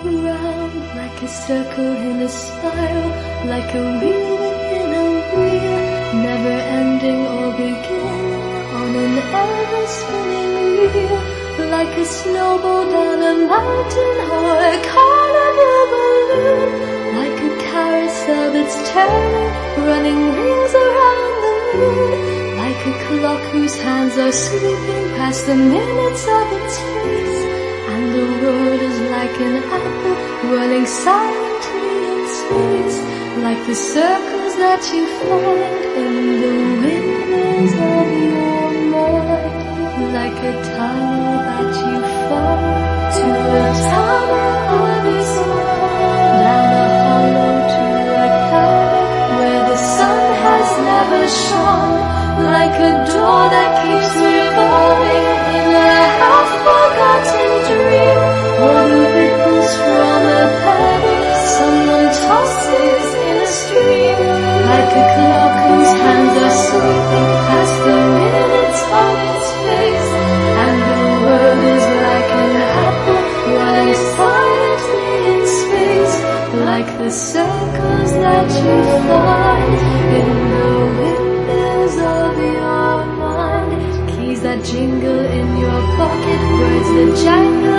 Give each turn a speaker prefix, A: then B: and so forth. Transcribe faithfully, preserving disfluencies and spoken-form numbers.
A: round like a circle in a spiral, like a wheel within a wheel, never ending or beginning on an ever-spinning wheel, like a snowball down a mountain or a carnival balloon, like a carousel that's turning, running rings around the moon, like a clock whose hands are sweeping past the minutes of its face, and the world is like an apple running silently in space, like the circles that you find in the windows of your mind, like a tunnel that you fall to the tunnel of this world, down a hollow to a cavern where the sun has never shone, like a door that keeps revolving in a half-forgotten dream, or the ripples from a pebble someone tosses in a stream, like a clock whose hands are sweeping past the minutes of its face, and the world is like an apple running silently in space, like the circles that you find in the windows of your mind, keys that jingle in your pocket, words that jangle